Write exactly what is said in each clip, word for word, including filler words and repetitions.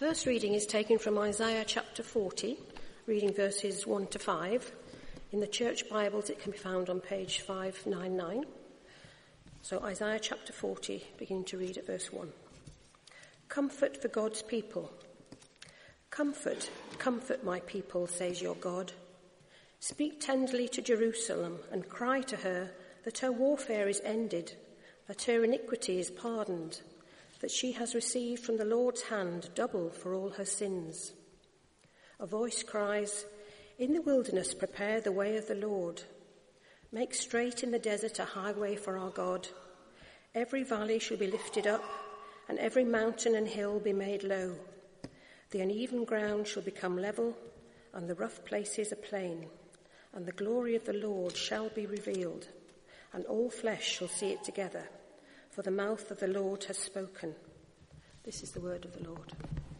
First reading is taken from Isaiah chapter forty, reading verses one to five. In the Church Bibles it can be found on page five ninety-nine. So Isaiah chapter forty, beginning to read at verse one. Comfort for God's people. Comfort, comfort my people, says your God. Speak tenderly to Jerusalem and cry to her that her warfare is ended, that her iniquity is pardoned, that she has received from the Lord's hand double for all her sins. A voice cries, "In the wilderness prepare the way of the Lord. Make straight in the desert a highway for our God. Every valley shall be lifted up, and every mountain and hill be made low. The uneven ground shall become level, and the rough places a plain. And the glory of the Lord shall be revealed, and all flesh shall see it together. For the mouth of the Lord has spoken." This is the word of the Lord.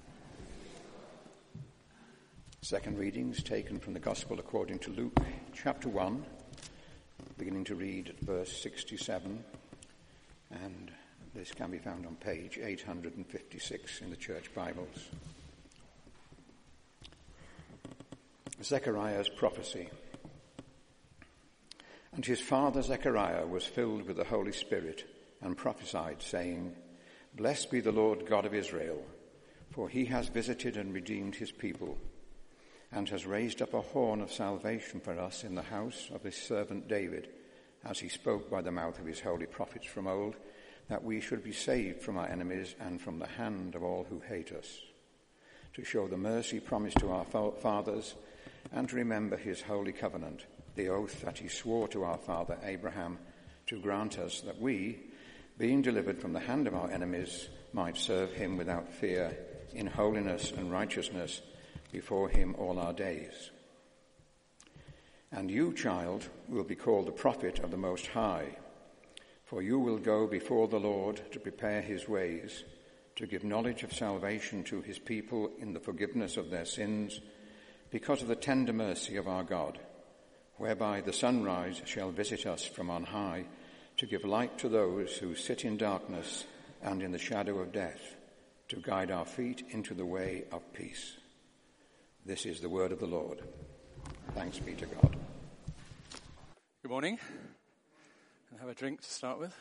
Second reading is taken from the Gospel according to Luke, chapter one, beginning to read at verse sixty-seven, and this can be found on page eight hundred fifty-six in the Church Bibles. Zechariah's prophecy. And his father Zechariah was filled with the Holy Spirit and prophesied, saying, "Blessed be the Lord God of Israel, for he has visited and redeemed his people, and has raised up a horn of salvation for us in the house of his servant David, as he spoke by the mouth of his holy prophets from old, that we should be saved from our enemies and from the hand of all who hate us, to show the mercy promised to our fathers, and to remember his holy covenant, the oath that he swore to our father Abraham, to grant us that we, being delivered from the hand of our enemies, might serve him without fear, in holiness and righteousness, before him all our days. And you, child, will be called the prophet of the Most High, for you will go before the Lord to prepare his ways, to give knowledge of salvation to his people in the forgiveness of their sins, because of the tender mercy of our God, whereby the sunrise shall visit us from on high, to give light to those who sit in darkness and in the shadow of death, to guide our feet into the way of peace." This is the word of the Lord. Thanks be to God. Good morning. And have a drink to start with.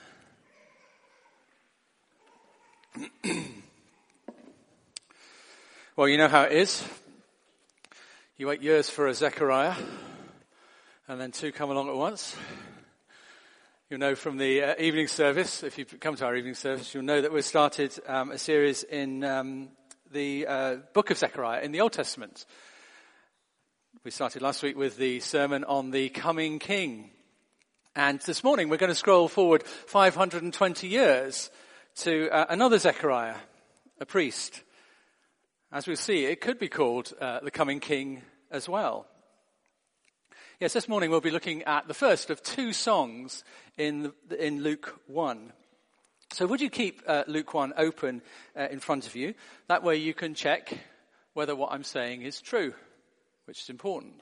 Well, you know how it is. You wait years for a Zechariah, and then two come along at once. You'll know from the uh, evening service, if you've come to our evening service, you'll know that we've started um, a series in um, the uh, book of Zechariah in the Old Testament. We started last week with the sermon on the coming king. And this morning we're going to scroll forward five hundred twenty years to uh, another Zechariah, a priest. As we'll see, it could be called uh, the coming king as well. Yes, this morning we'll be looking at the first of two songs in the, in Luke one. So would you keep uh, Luke one open uh, in front of you? That way you can check whether what I'm saying is true, which is important.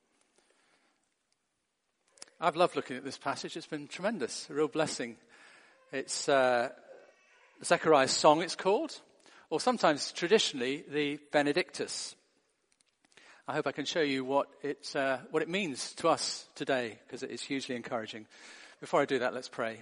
I've loved looking at this passage. It's been tremendous, a real blessing. It's uh, Zechariah's song, it's called, or sometimes traditionally the Benedictus. I hope I can show you what it, uh, what it means to us today, because it is hugely encouraging. Before I do that, let's pray.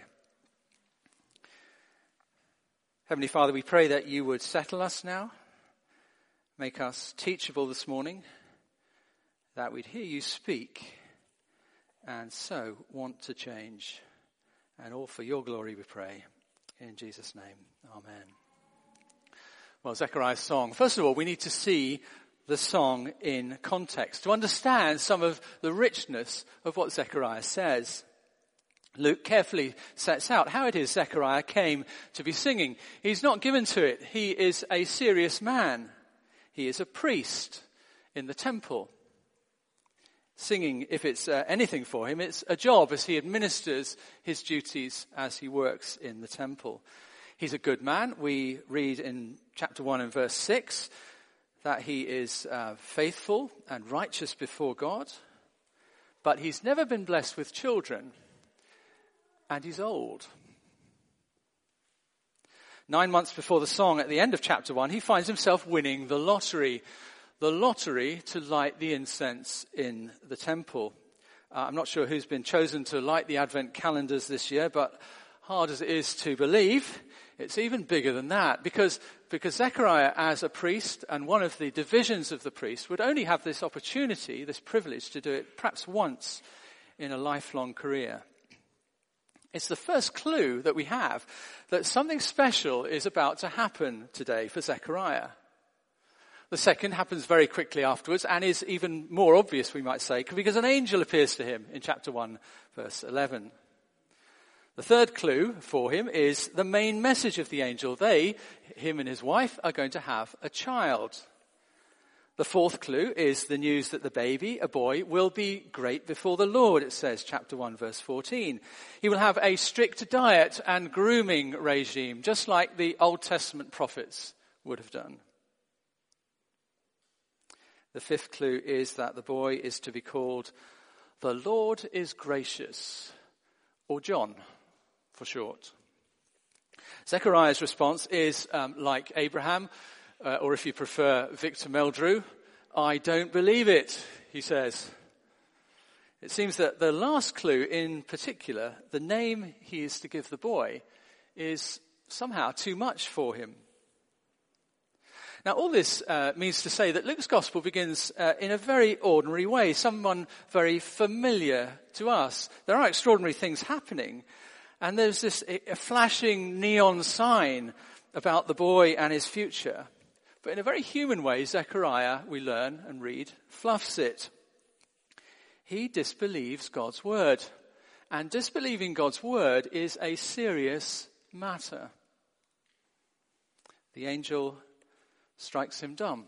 Heavenly Father, we pray that you would settle us now, make us teachable this morning, that we'd hear you speak, and so want to change. And all for your glory we pray. In Jesus' name, amen. Well, Zechariah's song. First of all, we need to see the song in context to understand some of the richness of what Zechariah says. Luke carefully sets out how it is Zechariah came to be singing. He's not given to it. He is a serious man. He is a priest in the temple. Singing, if it's uh, anything for him, it's a job as he administers his duties as he works in the temple. He's a good man. We read in chapter one and verse six that he is uh, faithful and righteous before God, but he's never been blessed with children, and he's old. Nine months before the song at the end of chapter one, he finds himself winning the lottery. The lottery to light the incense in the temple. Uh, I'm not sure who's been chosen to light the Advent calendars this year, but hard as it is to believe, it's even bigger than that. Because, because Zechariah, as a priest and one of the divisions of the priest, would only have this opportunity, this privilege to do it perhaps once in a lifelong career. It's the first clue that we have that something special is about to happen today for Zechariah. The second happens very quickly afterwards and is even more obvious, we might say, because an angel appears to him in chapter one, verse eleven. The third clue for him is the main message of the angel. They, him and his wife, are going to have a child. The fourth clue is the news that the baby, a boy, will be great before the Lord, it says, chapter one, verse fourteen. He will have a strict diet and grooming regime, just like the Old Testament prophets would have done. The fifth clue is that the boy is to be called the Lord is Gracious, or John for short. Zechariah's response is um, like Abraham, Uh, or if you prefer, Victor Meldrew, I don't believe it, he says. It seems that the last clue in particular, the name he is to give the boy, is somehow too much for him. Now, all this uh, means to say that Luke's gospel begins uh, in a very ordinary way, someone very familiar to us. There are extraordinary things happening, and there's this a, a flashing neon sign about the boy and his future. But in a very human way, Zechariah, we learn and read, fluffs it. He disbelieves God's word. And disbelieving God's word is a serious matter. The angel strikes him dumb.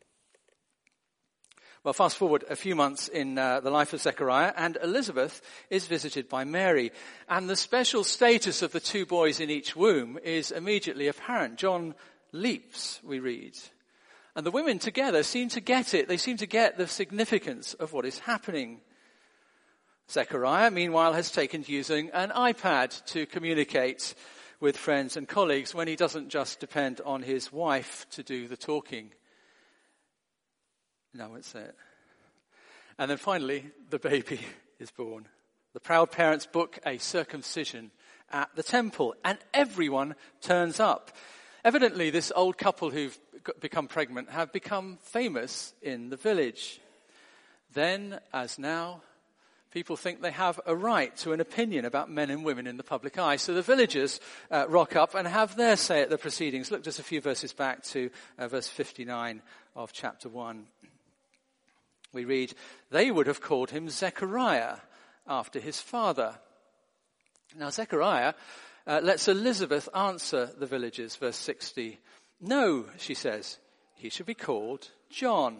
Well, fast forward a few months in uh, the life of Zechariah, and Elizabeth is visited by Mary. And the special status of the two boys in each womb is immediately apparent. John leaps, we read. And the women together seem to get it. They seem to get the significance of what is happening. Zechariah, meanwhile, has taken to using an iPad to communicate with friends and colleagues when he doesn't just depend on his wife to do the talking. No, I won't say it. And then finally, the baby is born. The proud parents book a circumcision at the temple, and everyone turns up. Evidently, this old couple who've become pregnant have become famous in the village. Then, as now, people think they have a right to an opinion about men and women in the public eye. So the villagers uh, rock up and have their say at the proceedings. Look just a few verses back to uh, verse fifty-nine of chapter one. We read, they would have called him Zechariah after his father. Now Zechariah Uh, lets Elizabeth answer the villagers, verse sixty. No, she says, he should be called John.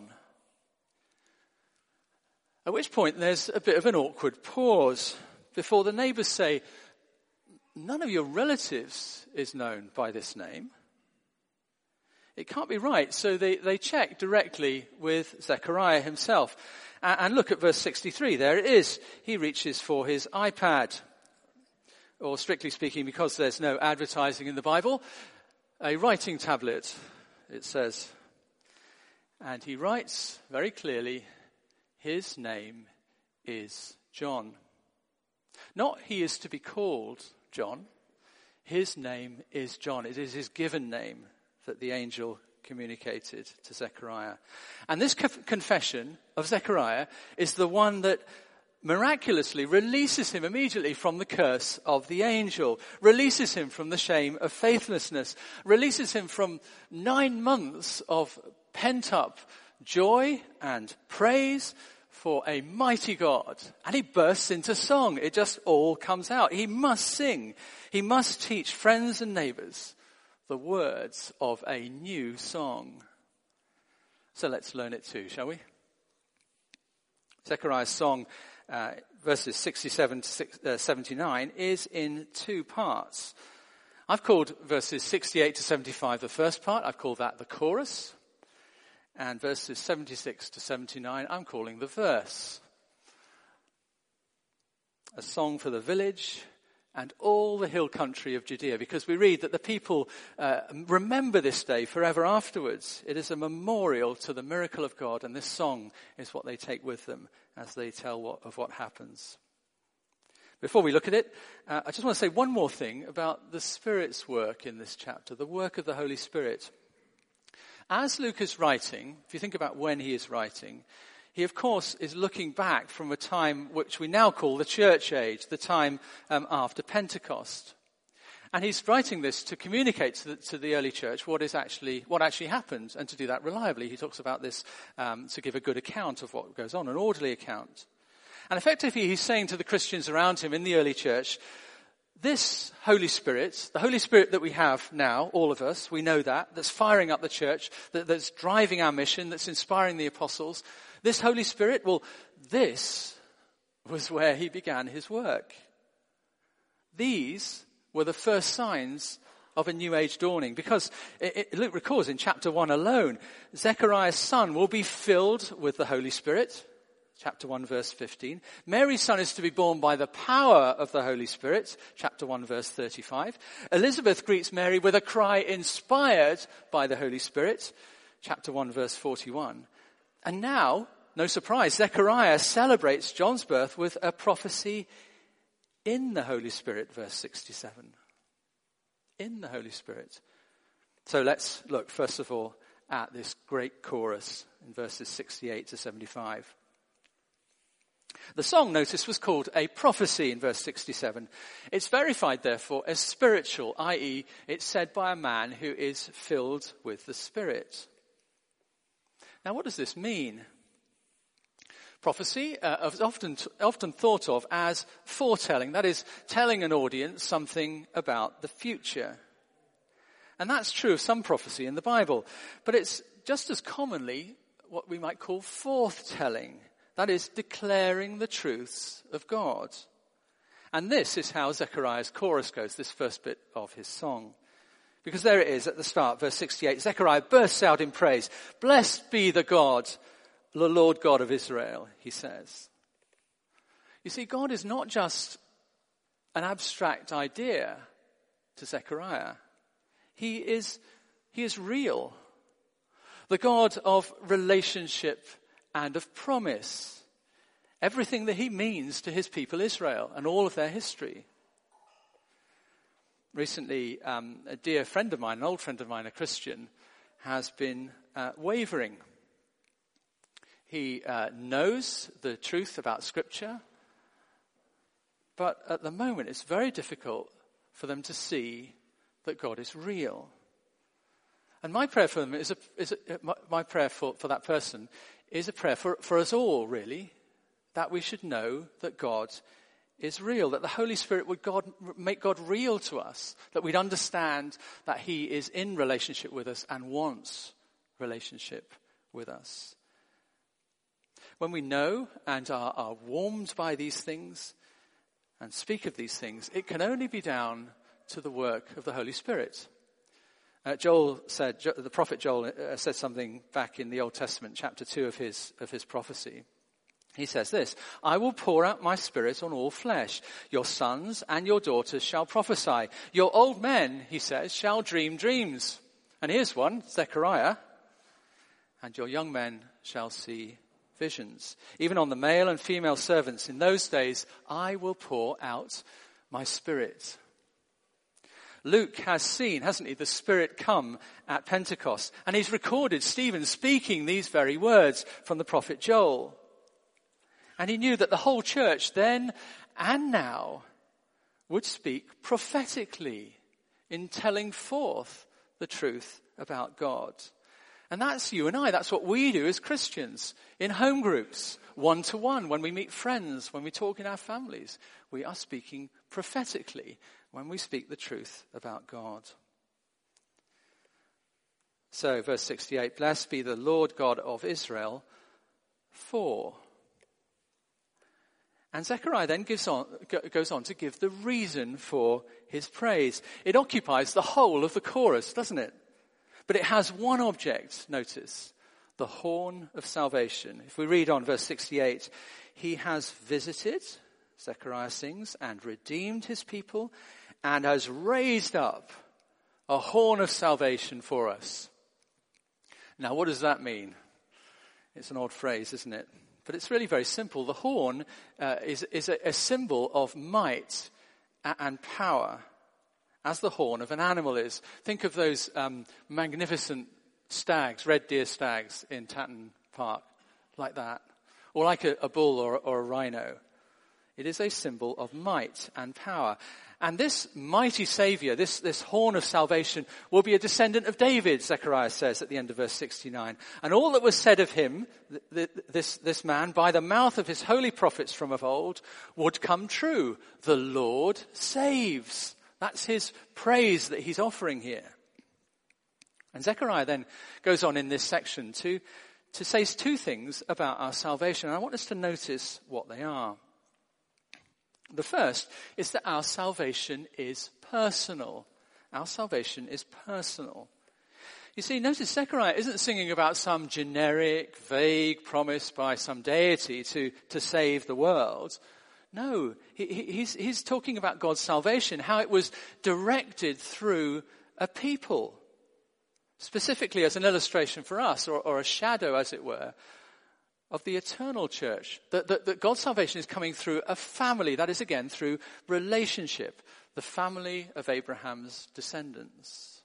At which point there's a bit of an awkward pause before the neighbours say, none of your relatives is known by this name. It can't be right. So they, they check directly with Zechariah himself. And, and look at verse sixty-three. There it is. He reaches for his iPad. Or strictly speaking, because there's no advertising in the Bible, a writing tablet, it says. And he writes very clearly, his name is John. Not he is to be called John. His name is John. It is his given name that the angel communicated to Zechariah. And this confession of Zechariah is the one that miraculously releases him immediately from the curse of the angel, releases him from the shame of faithlessness, releases him from nine months of pent-up joy and praise for a mighty God. And he bursts into song. It just all comes out. He must sing. He must teach friends and neighbours the words of a new song. So let's learn it too, shall we? Zechariah's song, uh, verses sixty-seven to seventy-nine, is in two parts. I've called verses sixty-eight to seventy-five the first part. I've called that the chorus. And verses seventy-six to seventy-nine, I'm calling the verse. A song for the village and all the hill country of Judea, because we read that the people uh, remember this day forever afterwards. It is a memorial to the miracle of God, and this song is what they take with them as they tell what, of what happens. Before we look at it, uh, I just want to say one more thing about the Spirit's work in this chapter, the work of the Holy Spirit. As Luke is writing, if you think about when he is writing, he, of course, is looking back from a time which we now call the church age, the time um, after Pentecost. And he's writing this to communicate to the, to the early church what is actually what actually happened, and to do that reliably. He talks about this um, to give a good account of what goes on, an orderly account. And effectively, he's saying to the Christians around him in the early church, this Holy Spirit, the Holy Spirit that we have now, all of us, we know that, that's firing up the church, that, that's driving our mission, that's inspiring the apostles. This Holy Spirit, well, this was where he began his work. These were the first signs of a new age dawning, because it, it, Luke records in chapter one alone, Zechariah's son will be filled with the Holy Spirit. Chapter one, verse fifteen. Mary's son is to be born by the power of the Holy Spirit. Chapter one, verse thirty-five. Elizabeth greets Mary with a cry inspired by the Holy Spirit. Chapter one, verse forty-one. And now, no surprise, Zechariah celebrates John's birth with a prophecy in the Holy Spirit, verse sixty-seven. In the Holy Spirit. So let's look, first of all, at this great chorus in verses sixty-eight to seventy-five. The song, notice, was called a prophecy in verse sixty-seven. It's verified, therefore, as spiritual, that is, it's said by a man who is filled with the Spirit. Now, what does this mean? Prophecy uh, is often, often thought of as foretelling, that is, telling an audience something about the future. And that's true of some prophecy in the Bible, but it's just as commonly what we might call forthtelling. That is, declaring the truths of God. And this is how Zechariah's chorus goes, this first bit of his song. Because there it is at the start, verse sixty-eight. Zechariah bursts out in praise. Blessed be the God, the Lord God of Israel, he says. You see, God is not just an abstract idea to Zechariah. He is, he is real. The God of relationship and of promise. Everything that he means to his people Israel and all of their history. Recently, um, a dear friend of mine, an old friend of mine, a Christian, has been uh, wavering. He uh, knows the truth about Scripture, but at the moment it's very difficult for them to see that God is real. And my prayer for them is, a, is a, my, my prayer for, for that person is a prayer for, for us all, really, that we should know that God is real, that the Holy Spirit would God, make God real to us, that we'd understand that he is in relationship with us and wants relationship with us. When we know and are, are warmed by these things and speak of these things, it can only be down to the work of the Holy Spirit. Uh, Joel said, the prophet Joel uh, said something back in the Old Testament, chapter two of his, of his prophecy. He says this, I will pour out my spirit on all flesh. Your sons and your daughters shall prophesy. Your old men, he says, shall dream dreams. And here's one, Zechariah. And your young men shall see visions. Even on the male and female servants in those days, I will pour out my spirit. Luke has seen, hasn't he, the Spirit come at Pentecost. And he's recorded Stephen speaking these very words from the prophet Joel. And he knew that the whole church then and now would speak prophetically in telling forth the truth about God. And that's you and I. That's what we do as Christians in home groups, one to one, when we meet friends, when we talk in our families. We are speaking prophetically when we speak the truth about God. So, verse sixty-eight, blessed be the Lord God of Israel, for. And Zechariah then gives on, goes on to give the reason for his praise. It occupies the whole of the chorus, doesn't it? But it has one object, notice, the horn of salvation. If we read on verse sixty-eight, he has visited, Zechariah sings, and redeemed his people, and has raised up a horn of salvation for us. Now, what does that mean? It's an odd phrase, isn't it? But it's really very simple. The horn uh, is, is a, a symbol of might and power, as the horn of an animal is. Think of those um, magnificent stags, red deer stags in Tatton Park, like that. Or like a, a bull or, or a rhino. It is a symbol of might and power. And this mighty Saviour, this, this horn of salvation, will be a descendant of David, Zechariah says at the end of verse sixty-nine. And all that was said of him, th- th- this, this man, by the mouth of his holy prophets from of old, would come true. The Lord saves. That's his praise that he's offering here. And Zechariah then goes on in this section to, to say two things about our salvation. And I want us to notice what they are. The first is that our salvation is personal. Our salvation is personal. You see, notice Zechariah isn't singing about some generic, vague promise by some deity to, to save the world. No, he, he's, he's talking about God's salvation, how it was directed through a people. Specifically as an illustration for us, or, or a shadow, as it were, of the eternal church. That, that, that God's salvation is coming through a family. That is, again, through relationship. The family of Abraham's descendants.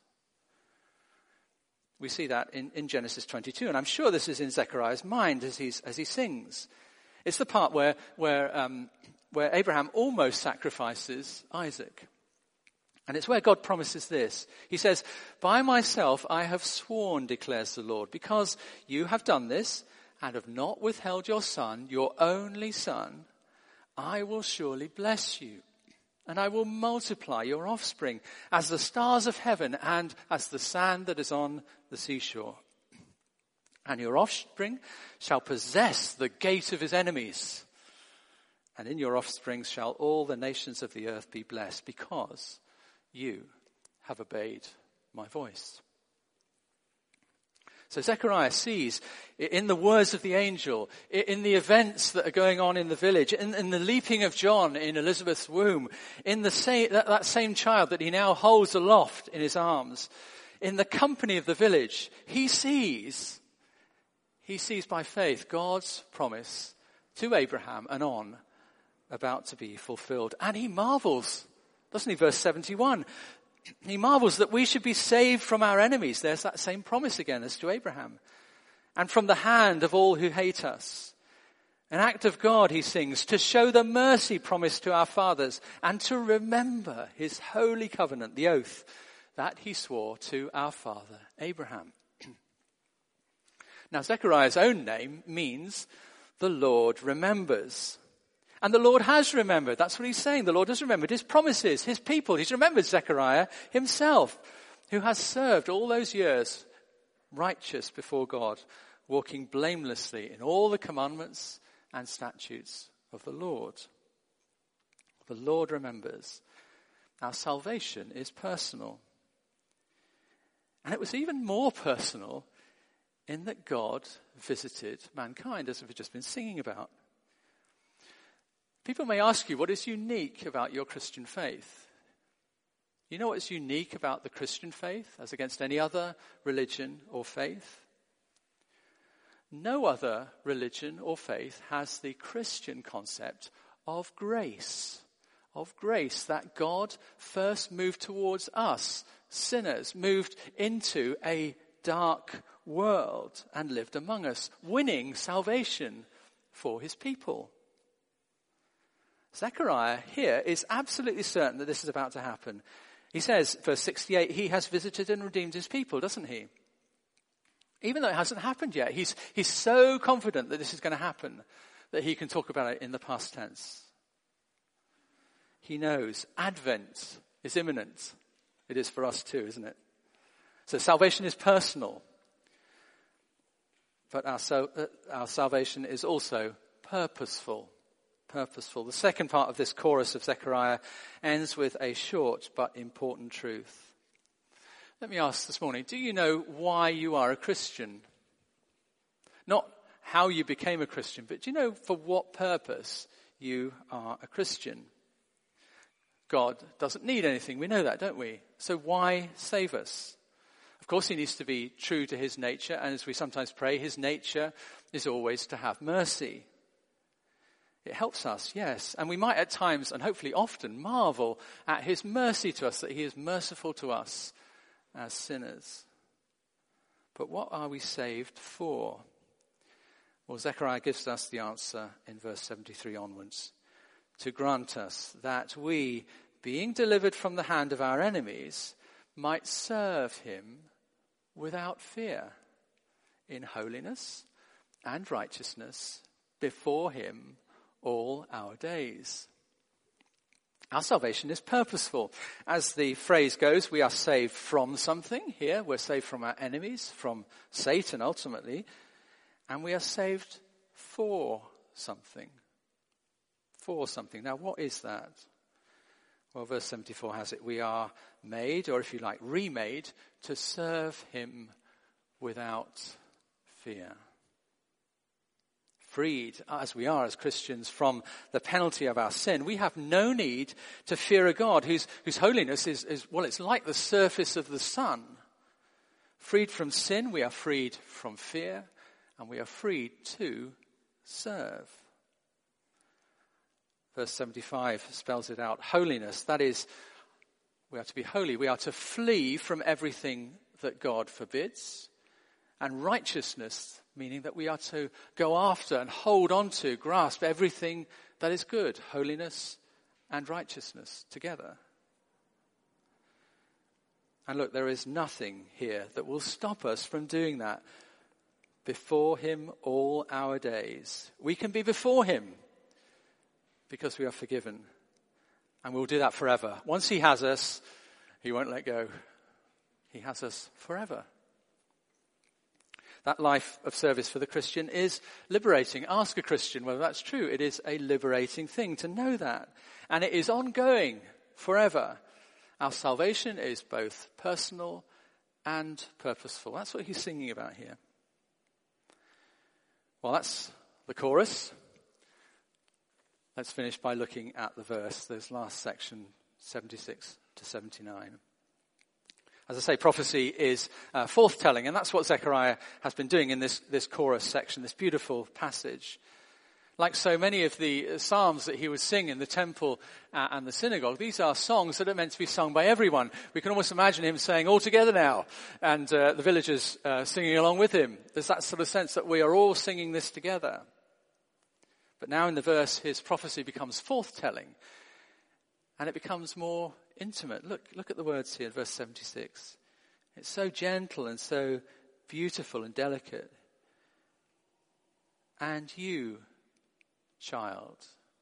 We see that in, in Genesis twenty-two. And I'm sure this is in Zechariah's mind as, he's, as he sings. It's the part where, where, um, where Abraham almost sacrifices Isaac. And it's where God promises this. He says, by myself I have sworn, declares the Lord, because you have done this, and have not withheld your son, your only son, I will surely bless you, and I will multiply your offspring as the stars of heaven and as the sand that is on the seashore. And your offspring shall possess the gate of his enemies, and in your offspring shall all the nations of the earth be blessed, because you have obeyed my voice. So Zechariah sees in the words of the angel, in the events that are going on in the village, in, in the leaping of John in Elizabeth's womb, in the same, that, that same child that he now holds aloft in his arms, in the company of the village, he sees, he sees by faith God's promise to Abraham and on about to be fulfilled. And he marvels, doesn't he? Verse seventy-one. He marvels that we should be saved from our enemies. There's that same promise again as to Abraham. And from the hand of all who hate us. An act of God, he sings, to show the mercy promised to our fathers and to remember his holy covenant, the oath that he swore to our father Abraham. Now, Zechariah's own name means the Lord remembers. And the Lord has remembered. That's what he's saying. The Lord has remembered his promises, his people. He's remembered Zechariah himself, who has served all those years righteous before God, walking blamelessly in all the commandments and statutes of the Lord. The Lord remembers. Our salvation is personal. And it was even more personal in that God visited mankind, as we've just been singing about. People may ask you, what is unique about your Christian faith? You know what's unique about the Christian faith as against any other religion or faith? No other religion or faith has the Christian concept of grace. Of grace, that God first moved towards us, sinners, moved into a dark world and lived among us, winning salvation for his people. Zechariah here is absolutely certain that this is about to happen. He says, verse sixty-eight, he has visited and redeemed his people, doesn't he? Even though it hasn't happened yet, he's, he's so confident that this is going to happen that he can talk about it in the past tense. He knows Advent is imminent. It is for us too, isn't it? So salvation is personal. But our, so, uh, our salvation is also purposeful. Purposeful. The second part of this chorus of Zechariah ends with a short but important truth. Let me ask this morning, do you know why you are a Christian? Not how you became a Christian, but do you know for what purpose you are a Christian. God doesn't need anything. We know that, don't we? So why save us? Of course, he needs to be true to his nature, and as we sometimes pray, his nature is always to have mercy. It helps us, yes, and we might at times, and hopefully often, marvel at his mercy to us, that he is merciful to us as sinners. But what are we saved for? Well, Zechariah gives us the answer in verse seventy-three onwards. To grant us that we, being delivered from the hand of our enemies, might serve him without fear, in holiness and righteousness before him all our days. Our salvation is purposeful. As the phrase goes, we are saved from something. Here, we're saved from our enemies, from Satan ultimately, and we are saved for something. For something. Now, what is that? Well, verse seventy-four has it. We are made, or if you like, remade, to serve him without fear. Freed, as we are as Christians, from the penalty of our sin, we have no need to fear a God whose, whose holiness is, is, well, it's like the surface of the sun. Freed from sin, we are freed from fear, and we are freed to serve. Verse seventy-five spells it out. Holiness, that is, we are to be holy. We are to flee from everything that God forbids. And righteousness, meaning that we are to go after and hold on to, grasp everything that is good. Holiness and righteousness together. And look, there is nothing here that will stop us from doing that. Before him all our days. We can be before him because we are forgiven. And we'll do that forever. Once he has us, he won't let go. He has us forever. That life of service for the Christian is liberating. Ask a Christian whether that's true. It is a liberating thing to know that. And it is ongoing forever. Our salvation is both personal and purposeful. That's what he's singing about here. Well, that's the chorus. Let's finish by looking at the verse, this last section, seventy-six to seventy-nine. As I say, prophecy is uh, forth-telling, and that's what Zechariah has been doing in this, this chorus section, this beautiful passage. Like so many of the psalms that he would sing in the temple uh, and the synagogue, these are songs that are meant to be sung by everyone. We can almost imagine him saying, all together now, and uh, the villagers uh, singing along with him. There's that sort of sense that we are all singing this together. But now in the verse, his prophecy becomes forth-telling, and it becomes more intimate. Look, look at the words here in verse seventy-six. It's so gentle and so beautiful and delicate. And you, child.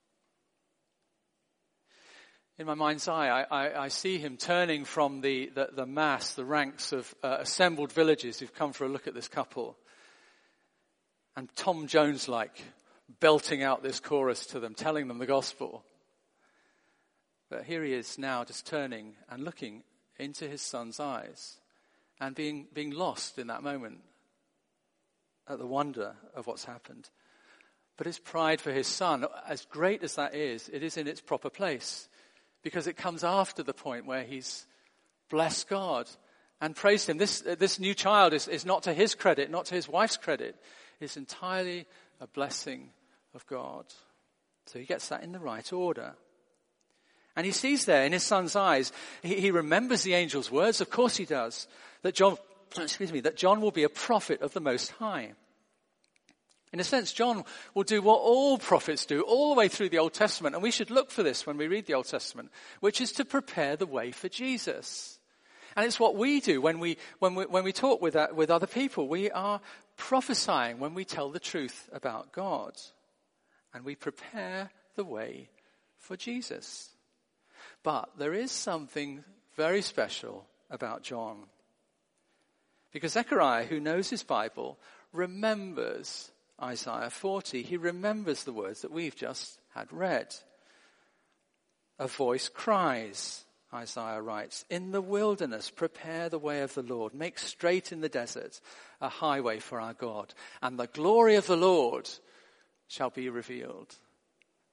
In my mind's eye, I, I, I see him turning from the, the, the mass, the ranks of uh, assembled villagers who've come for a look at this couple. And Tom Jones-like, belting out this chorus to them, telling them the gospel. But here he is now just turning and looking into his son's eyes and being, being lost in that moment at the wonder of what's happened. But his pride for his son, as great as that is, it is in its proper place because it comes after the point where he's blessed God and praised him. This, this new child is, is not to his credit, not to his wife's credit. It's entirely a blessing of God. So he gets that in the right order. And he sees there in his son's eyes, he, he remembers the angel's words, of course he does, that John, excuse me, that John will be a prophet of the Most High. In a sense, John will do what all prophets do all the way through the Old Testament, and we should look for this when we read the Old Testament, which is to prepare the way for Jesus. And it's what we do when we when we when we talk with uh, with other people. We are prophesying when we tell the truth about God, and we prepare the way for Jesus. But there is something very special about John, because Zechariah, who knows his Bible, remembers Isaiah forty. He remembers the words that we've just had read. A voice cries, Isaiah writes, in the wilderness, prepare the way of the Lord. Make straight in the desert a highway for our God. And the glory of the Lord shall be revealed.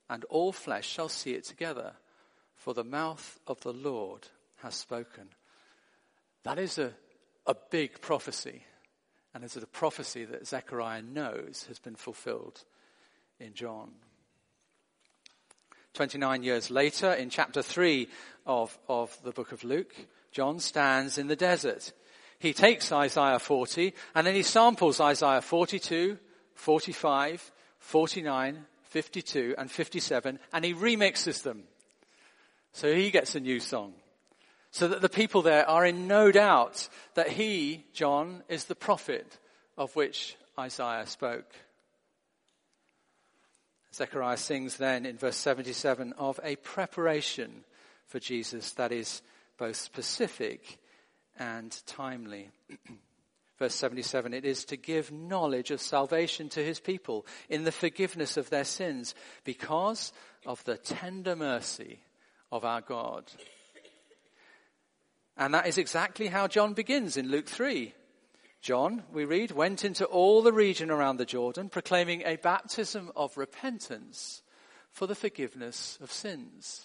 and all flesh shall see it together, for the mouth of the Lord has spoken. That is a, a big prophecy, and it's a prophecy that Zechariah knows has been fulfilled in John. twenty-nine years later, in chapter three of, of the book of Luke, John stands in the desert. He takes Isaiah forty, and then he samples Isaiah forty-two, forty-five, forty-nine, fifty-two, and fifty-seven, and he remixes them. So he gets a new song. So that the people there are in no doubt that he, John, is the prophet of which Isaiah spoke. Zechariah sings then in verse seventy-seven of a preparation for Jesus that is both specific and timely. Verse seventy-seven, it is to give knowledge of salvation to his people in the forgiveness of their sins because of the tender mercy of our God. And that is exactly how John begins in Luke three. John, we read, went into all the region around the Jordan, proclaiming a baptism of repentance for the forgiveness of sins.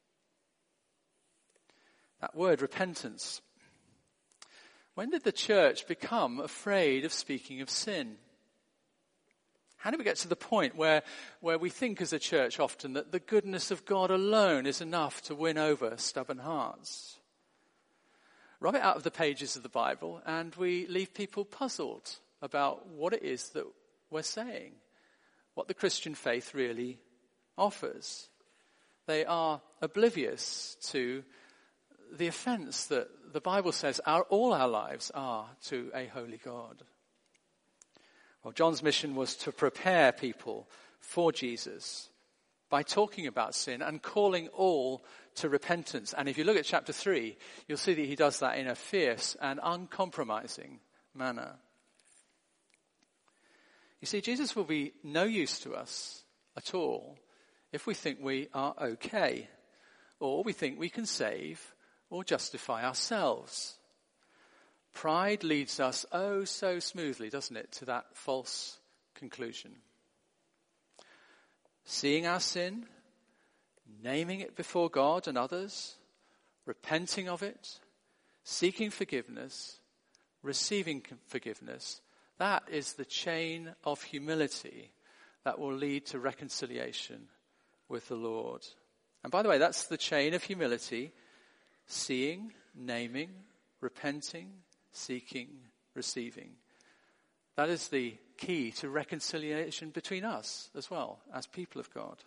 That word, repentance. When did the church become afraid of speaking of sin? How do we get to the point where, where we think as a church often that the goodness of God alone is enough to win over stubborn hearts? Rub it out of the pages of the Bible and we leave people puzzled about what it is that we're saying, what the Christian faith really offers. They are oblivious to the offense that the Bible says our, all our lives are to a holy God. Well, John's mission was to prepare people for Jesus by talking about sin and calling all to repentance. And if you look at chapter three, you'll see that he does that in a fierce and uncompromising manner. You see, Jesus will be no use to us at all if we think we are okay, or we think we can save or justify ourselves. Pride leads us oh so smoothly, doesn't it, to that false conclusion. Seeing our sin, naming it before God and others, repenting of it, seeking forgiveness, receiving forgiveness, that is the chain of humility that will lead to reconciliation with the Lord. And by the way, that's the chain of humility: seeing, naming, repenting, seeking, receiving. That is the key to reconciliation between us as well as people of God.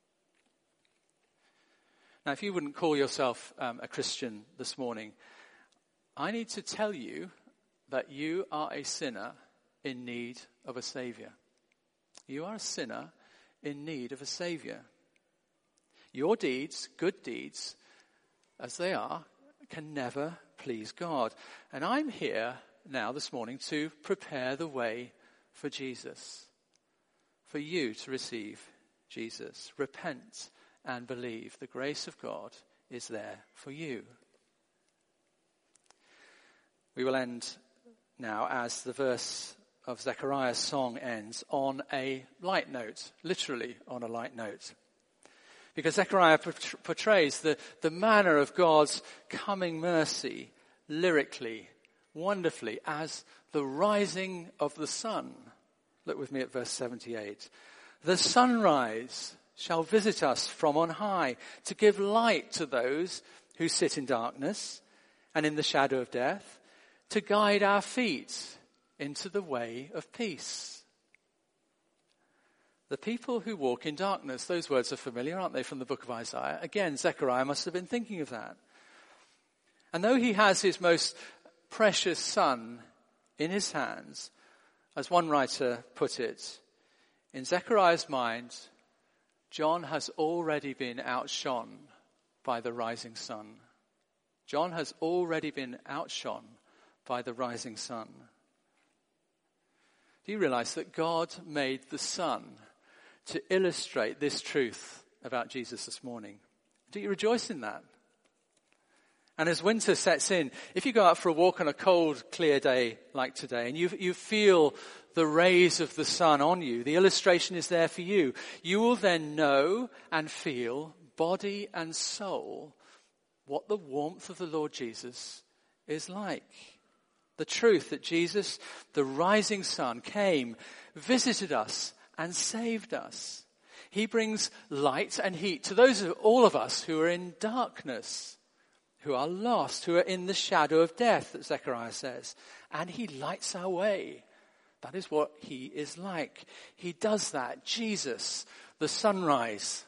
Now, if you wouldn't call yourself um, a Christian this morning, I need to tell you that you are a sinner in need of a Saviour. You are a sinner in need of a Saviour. Your deeds, good deeds, as they are, can never please God. And I'm here now this morning to prepare the way for Jesus, for you to receive Jesus. Repent and believe. The grace of God is there for you. We will end now, as the verse of Zechariah's song ends, on a light note, literally on a light note. Because Zechariah portrays the, the manner of God's coming mercy lyrically, wonderfully, as the rising of the sun. Look with me at verse seventy-eight. The sunrise shall visit us from on high to give light to those who sit in darkness and in the shadow of death, to guide our feet into the way of peace. The people who walk in darkness, those words are familiar, aren't they, from the book of Isaiah? Again, Zechariah must have been thinking of that. And though he has his most precious son in his hands, as one writer put it, in Zechariah's mind, John has already been outshone by the rising sun. John has already been outshone by the rising sun. Do you realize that God made the sun to illustrate this truth about Jesus this morning? Do you rejoice in that? And as winter sets in, if you go out for a walk on a cold, clear day like today, and you, you feel the rays of the sun on you, the illustration is there for you. You will then know and feel, body and soul, what the warmth of the Lord Jesus is like. The truth that Jesus, the rising sun, came, visited us, and saved us. He brings light and heat to those of all of us who are in darkness, who are lost, who are in the shadow of death, that Zechariah says. And he lights our way. That is what he is like. He does that. Jesus, the sunrise,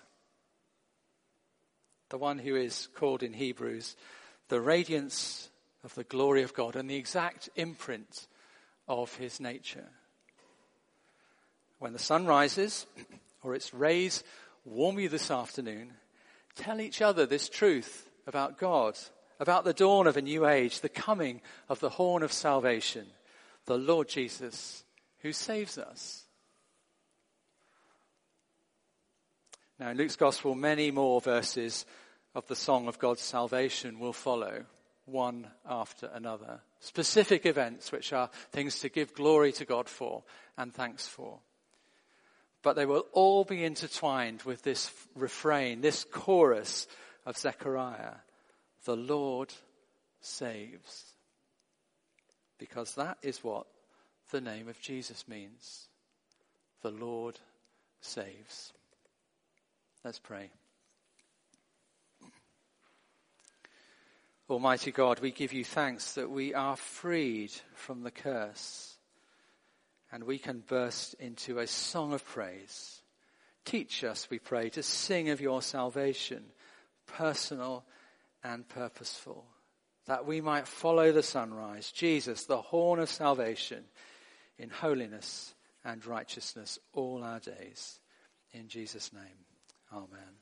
the one who is called in Hebrews the radiance of the glory of God and the exact imprint of his nature. When the sun rises, or its rays warm you this afternoon, tell each other this truth about God, about the dawn of a new age, the coming of the horn of salvation, the Lord Jesus, who saves us. Now, in Luke's Gospel, many more verses of the song of God's salvation will follow, one after another. Specific events which are things to give glory to God for and thanks for. But they will all be intertwined with this refrain, this chorus of Zechariah. The Lord saves. Because that is what the name of Jesus means. The Lord saves. Let's pray. Almighty God, we give you thanks that we are freed from the curse and we can burst into a song of praise. Teach us, we pray, to sing of your salvation, personal and purposeful, that we might follow the sunrise, Jesus, the horn of salvation, in holiness and righteousness all our days. In Jesus' name, amen.